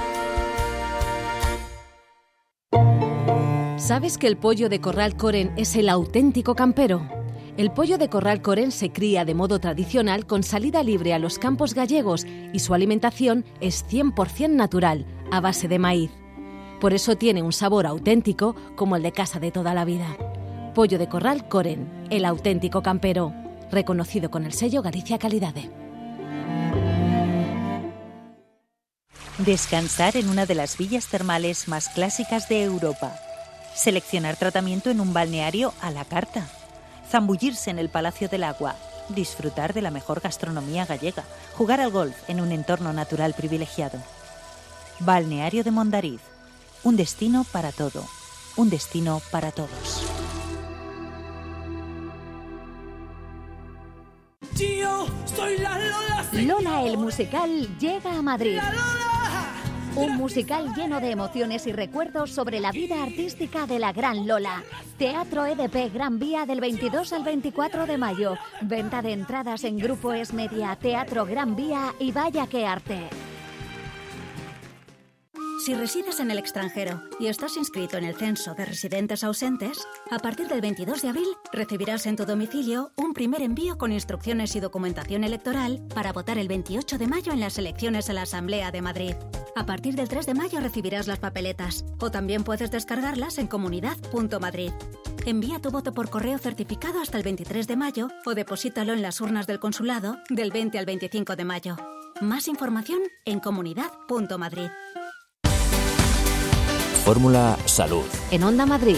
¿Sabes que el pollo de Corral Coren es el auténtico campero? El pollo de Corral Coren se cría de modo tradicional con salida libre a los campos gallegos y su alimentación es 100% natural, a base de maíz. Por eso tiene un sabor auténtico como el de casa de toda la vida. Pollo de Corral Coren, el auténtico campero, reconocido con el sello Galicia Calidade. Descansar en una de las villas termales más clásicas de Europa. Seleccionar tratamiento en un balneario a la carta. Zambullirse en el Palacio del Agua. Disfrutar de la mejor gastronomía gallega. Jugar al golf en un entorno natural privilegiado. Balneario de Mondariz. Un destino para todo. Un destino para todos. Yo soy la Lola. Lola el musical llega a Madrid. Un musical lleno de emociones y recuerdos sobre la vida artística de la gran Lola. Teatro EDP Gran Vía del 22 al 24 de mayo. Venta de entradas en Grupo Esmedia, Teatro Gran Vía y Vaya que Arte. Si resides en el extranjero y estás inscrito en el Censo de Residentes Ausentes, a partir del 22 de abril recibirás en tu domicilio un primer envío con instrucciones y documentación electoral para votar el 28 de mayo en las elecciones a la Asamblea de Madrid. A partir del 3 de mayo recibirás las papeletas, o también puedes descargarlas en comunidad.madrid. Envía tu voto por correo certificado hasta el 23 de mayo o deposítalo en las urnas del consulado del 20 al 25 de mayo. Más información en comunidad.madrid. Fórmula Salud. En Onda Madrid.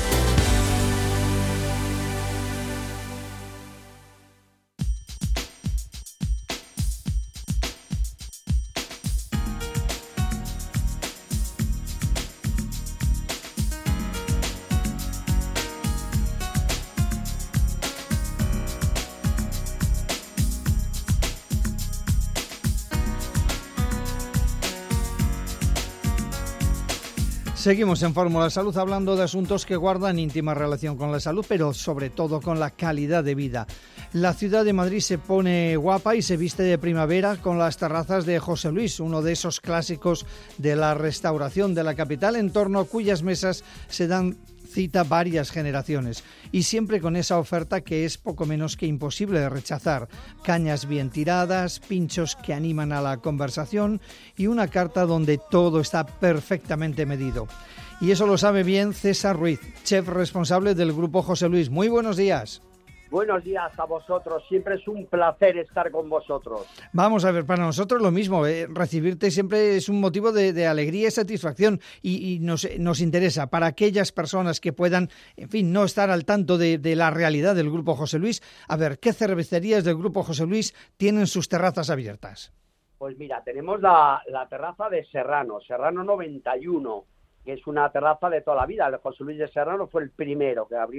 Seguimos en Fórmula Salud hablando de asuntos que guardan íntima relación con la salud, pero sobre todo con la calidad de vida. La ciudad de Madrid se pone guapa y se viste de primavera con las terrazas de José Luis, uno de esos clásicos de la restauración de la capital, en torno a cuyas mesas se dan cita varias generaciones, y siempre con esa oferta que es poco menos que imposible de rechazar: cañas bien tiradas, pinchos que animan a la conversación y una carta donde todo está perfectamente medido. Y eso lo sabe bien César Ruiz, chef responsable del Grupo José Luis. Muy buenos días. Buenos días a vosotros, siempre es un placer estar con vosotros. Vamos a ver, para nosotros lo mismo, recibirte siempre es un motivo de alegría y satisfacción, y nos interesa, para aquellas personas que puedan, en fin, no estar al tanto de la realidad del Grupo José Luis, a ver, ¿qué cervecerías del Grupo José Luis tienen sus terrazas abiertas? Pues mira, tenemos la terraza de Serrano 91, que es una terraza de toda la vida. El José Luis de Serrano fue el primero que abrió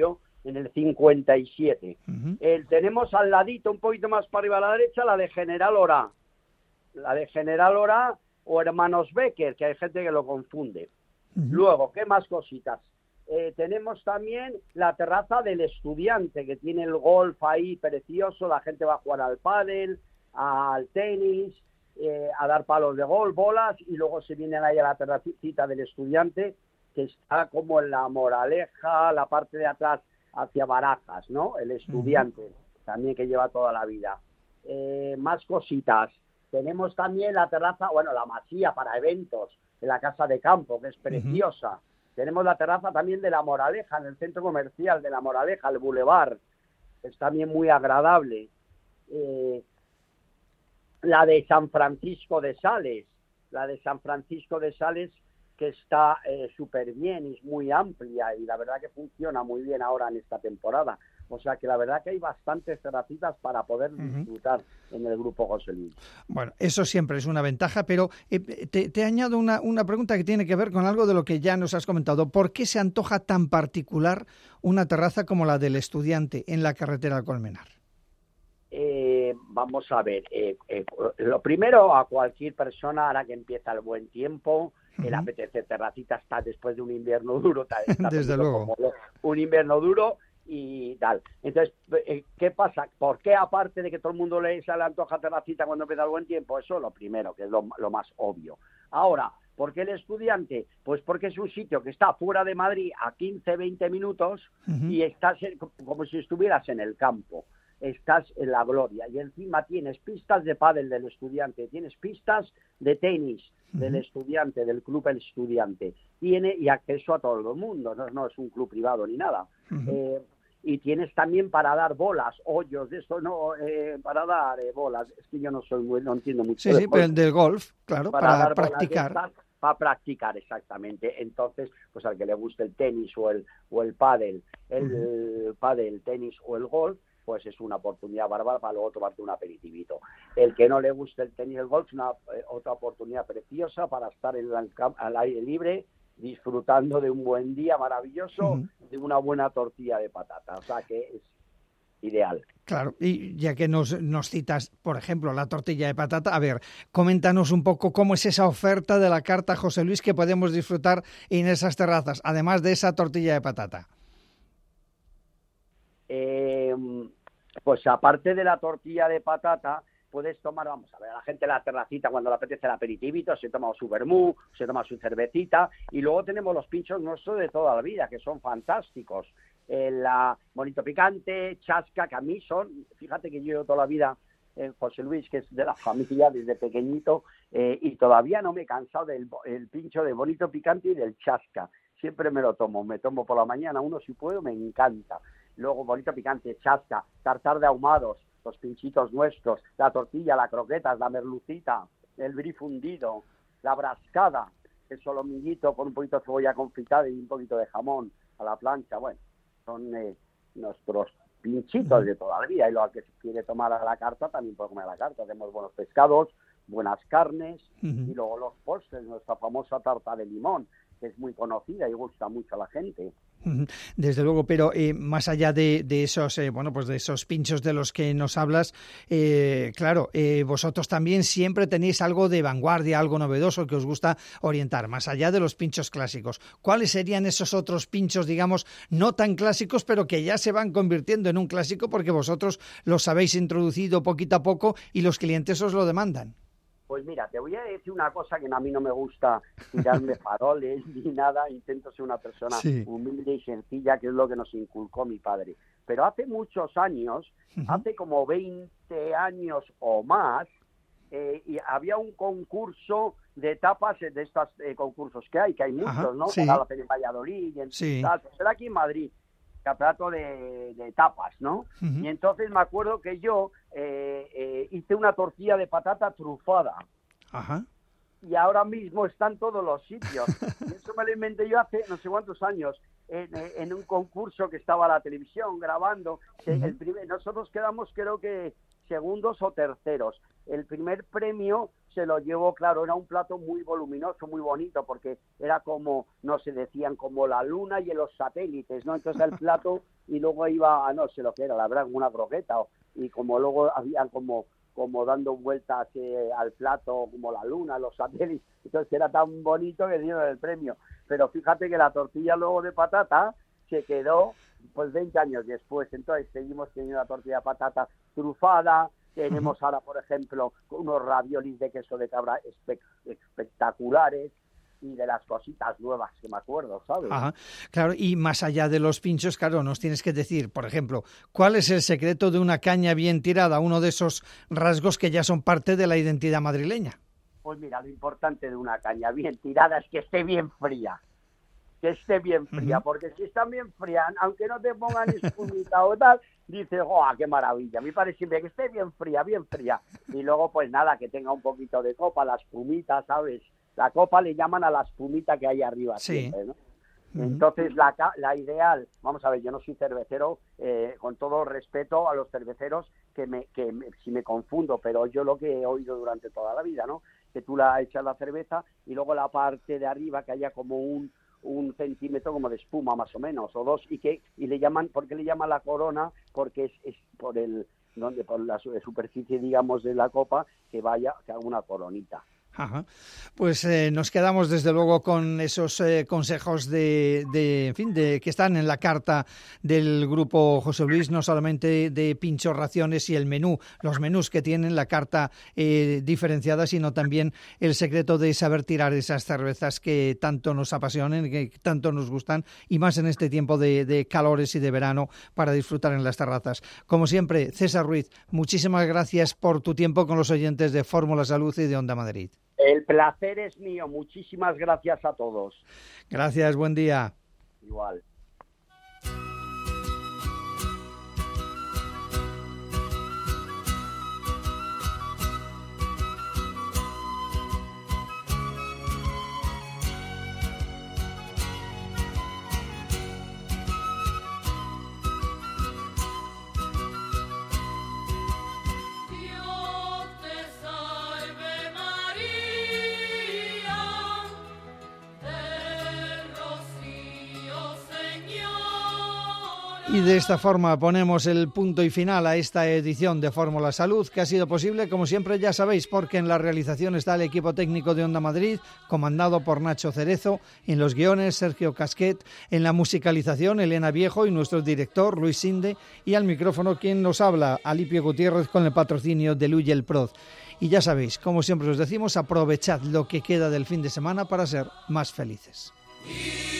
en el 57. Tenemos al ladito, un poquito más para arriba a la derecha, la de General Orá. La de General Orá o Hermanos Becker, que hay gente que lo confunde. Luego, ¿qué más cositas? Tenemos también la terraza del Estudiante, que tiene el golf ahí precioso, la gente va a jugar al pádel, al tenis, a dar palos de golf, bolas, y luego se vienen ahí a la terracita del Estudiante, que está como en la Moraleja, la parte de atrás hacia Barajas, ¿no? El Estudiante, también, que lleva toda la vida. Más cositas. Tenemos también la terraza, bueno, la masía para eventos, en la Casa de Campo, que es preciosa. Tenemos la terraza también de la Moraleja, en el centro comercial de la Moraleja, el Boulevard, es también muy agradable. La de San Francisco de Sales, que está súper bien y es muy amplia, y la verdad que funciona muy bien ahora en esta temporada. O sea que la verdad que hay bastantes terracitas para poder disfrutar en el Grupo José Luis. Bueno, eso siempre es una ventaja, pero te añado una pregunta que tiene que ver con algo de lo que ya nos has comentado. ¿Por qué se antoja tan particular una terraza como la del Estudiante en la carretera Colmenar? Vamos a ver, lo primero, a cualquier persona, ahora que empieza el buen tiempo, le apetece terracita, está después de un invierno duro, desde luego, un invierno duro y tal. Entonces, ¿qué pasa? ¿Por qué, aparte de que todo el mundo se le antoja terracita cuando empieza el buen tiempo? Eso lo primero, que es lo más obvio. Ahora, ¿por qué el Estudiante? Pues porque es un sitio que está fuera de Madrid a 15-20 minutos y estás como si estuvieras en el campo. Estás en la gloria, y encima tienes pistas de pádel del Estudiante, tienes pistas de tenis del Estudiante, del Club El Estudiante, y acceso a todo el mundo, no es un club privado ni nada. Y tienes también para dar bolas, hoyos, de esto no, para dar bolas, es que yo no entiendo mucho. Sí, pero el del golf, claro, para practicar. Para practicar, exactamente. Entonces, pues al que le guste el tenis o el pádel, el tenis o el golf, pues es una oportunidad bárbara para luego tomarte un aperitivito. El que no le guste el tenis y el golf, otra oportunidad preciosa para estar al aire libre, disfrutando de un buen día maravilloso, de una buena tortilla de patata. O sea que es ideal. Claro, y ya que nos citas, por ejemplo, la tortilla de patata, a ver, coméntanos un poco cómo es esa oferta de la carta José Luis que podemos disfrutar en esas terrazas, además de esa tortilla de patata. Pues aparte de la tortilla de patata, puedes tomar, vamos a ver, a la gente la terracita cuando le apetece el aperitivito, se toma su vermú, se toma su cervecita, y luego tenemos los pinchos nuestros de toda la vida, que son fantásticos. Bonito Picante, Chasca, que a mí son, fíjate que yo llevo toda la vida en José Luis, que es de la familia desde pequeñito, y todavía no me he cansado del pincho de Bonito Picante y del Chasca. Siempre me tomo por la mañana uno si puedo, me encanta. Luego Bonito Picante, Chasca, tartar de ahumados, los pinchitos nuestros, la tortilla, la croquetas, la merlucita, el brie fundido, la brascada, el solomillito con un poquito de cebolla confitada y un poquito de jamón a la plancha. Bueno, son nuestros pinchitos de toda la vida, y lo que se quiere tomar a la carta también puede comer a la carta. Tenemos buenos pescados, buenas carnes, y luego los postres, nuestra famosa tarta de limón, que es muy conocida y gusta mucho a la gente. Desde luego, pero más allá de esos pues de esos pinchos de los que nos hablas, claro, vosotros también siempre tenéis algo de vanguardia, algo novedoso que os gusta orientar, más allá de los pinchos clásicos. ¿Cuáles serían esos otros pinchos, digamos, no tan clásicos, pero que ya se van convirtiendo en un clásico porque vosotros los habéis introducido poquito a poco y los clientes os lo demandan? Pues mira, te voy a decir una cosa que a mí no me gusta tirarme faroles ni nada, intento ser una persona humilde y sencilla, que es lo que nos inculcó mi padre. Pero hace muchos años, hace como 20 años o más, y había un concurso de tapas, de estos concursos que hay muchos, ¿no? Sí. Cada en Valladolid y tal, pues era aquí en Madrid. Campeonato de tapas, ¿no? Y entonces me acuerdo que yo hice una tortilla de patata trufada. Y ahora mismo está en todos los sitios. Y eso me lo inventé yo hace no sé cuántos años, en un concurso que estaba a la televisión grabando. Nosotros quedamos, creo que segundos o terceros. El primer premio se lo llevó, claro, era un plato muy voluminoso, muy bonito, porque era como, no se decían, como la luna y los satélites, ¿no? Entonces el plato y luego iba, no sé lo que era, la verdad, como una croqueta, y como luego habían como dando vueltas al plato, como la luna, los satélites, entonces era tan bonito que dieron el premio. Pero fíjate que la tortilla luego de patata se quedó pues 20 años después, entonces seguimos teniendo la tortilla de patata trufada, tenemos ahora, por ejemplo, unos raviolis de queso de cabra espectaculares, y de las cositas nuevas que me acuerdo, ¿sabes? Ajá, claro, y más allá de los pinchos, claro, nos tienes que decir, por ejemplo, ¿cuál es el secreto de una caña bien tirada? Uno de esos rasgos que ya son parte de la identidad madrileña. Pues mira, lo importante de una caña bien tirada es que esté bien fría. Que esté bien fría, porque si están bien frías, aunque no te pongan espumita o tal, dices, ¡oh, qué maravilla! A mí parece siempre que esté bien fría, bien fría. Y luego, pues nada, que tenga un poquito de copa, la espumita, ¿sabes? La copa le llaman a la espumita que hay arriba, sí. Siempre, ¿no? Entonces, la ideal, vamos a ver, yo no soy cervecero, con todo respeto a los cerveceros, si me confundo, pero yo lo que he oído durante toda la vida, ¿no? Que tú la echas la cerveza y luego la parte de arriba que haya como un centímetro como de espuma más o menos, o 2, y le llaman, ¿por qué le llaman la corona? Porque es por la superficie, digamos, de la copa, que haga una coronita. Ajá. Pues nos quedamos desde luego con esos consejos en fin, que están en la carta del grupo José Luis, no solamente de pinchos, raciones y el menú, los menús que tienen la carta diferenciada, sino también el secreto de saber tirar esas cervezas que tanto nos apasionan, que tanto nos gustan, y más en este tiempo de calores y de verano para disfrutar en las terrazas. Como siempre, César Ruiz, muchísimas gracias por tu tiempo con los oyentes de Fórmula Salud y de Onda Madrid. El placer es mío. Muchísimas gracias a todos. Gracias, buen día. Igual. Y de esta forma ponemos el punto y final a esta edición de Fórmula Salud, que ha sido posible, como siempre ya sabéis, porque en la realización está el equipo técnico de Onda Madrid, comandado por Nacho Cerezo, en los guiones Sergio Casquet, en la musicalización Elena Viejo y nuestro director Luis Sinde, y al micrófono quien nos habla, Alipio Gutiérrez, con el patrocinio de Luyel Prod. Y ya sabéis, como siempre os decimos, aprovechad lo que queda del fin de semana para ser más felices.